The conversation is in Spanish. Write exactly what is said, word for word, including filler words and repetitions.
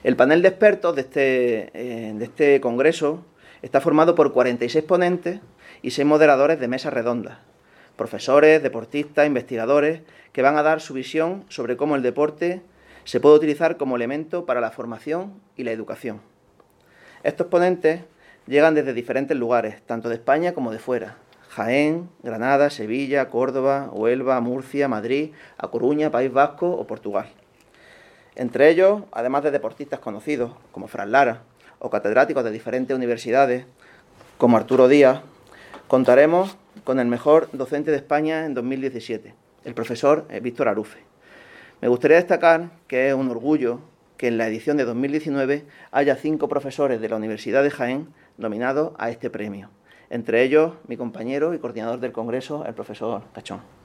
El panel de expertos de este, eh, de este congreso está formado por cuarenta y seis ponentes y seis moderadores de mesas redondas, profesores, deportistas, investigadores, que van a dar su visión sobre cómo el deporte se puede utilizar como elemento para la formación y la educación. Estos ponentes llegan desde diferentes lugares, tanto de España como de fuera: Jaén, Granada, Sevilla, Córdoba, Huelva, Murcia, Madrid, A Coruña, País Vasco o Portugal. Entre ellos, además de deportistas conocidos como Fran Lara o catedráticos de diferentes universidades como Arturo Díaz, contaremos con el mejor docente de España en dos mil diecisiete, el profesor Víctor Arufe. Me gustaría destacar que es un orgullo que en la edición de dos mil diecinueve haya cinco profesores de la Universidad de Jaén nominados a este premio, entre ellos mi compañero y coordinador del Congreso, el profesor Cachón.